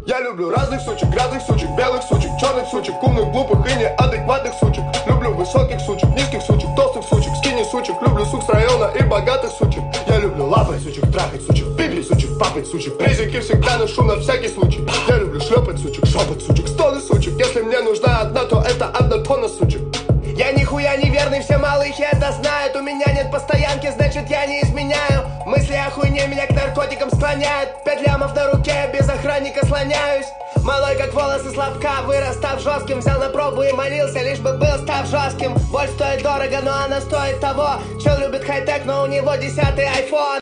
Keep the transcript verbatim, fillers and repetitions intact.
Я люблю разных сучек, грязных сучек, белых сучек, черных сучек, умных, глупых и неадекватных сучек. Люблю высоких сучек, низких сучек, толстых сучек, скини сучек. Люблю сук с района и богатых сучек. Я люблю лапать сучек, трахать сучек, пиглить сучек, папать сучек. Презики всегда ношу на всякий случай. Я люблю шлепать сучек, шопать сучек, стоны сучек. Если мне нужна одна, то это одна тонна сучек. Я нихуя не верный, все малыхи это знают. У меня нет постоянки, значит я не изменяю. Мысли о хуйне меня к наркотикам склоняют. Пять лямов на руке, без охранника слоняюсь. Малой как волосы слабка, вырос став жестким. Взял на пробу и молился, лишь бы был став жестким. Боль стоит дорого, но она стоит того. Чел любит хай-тек, но у него десятый айфон.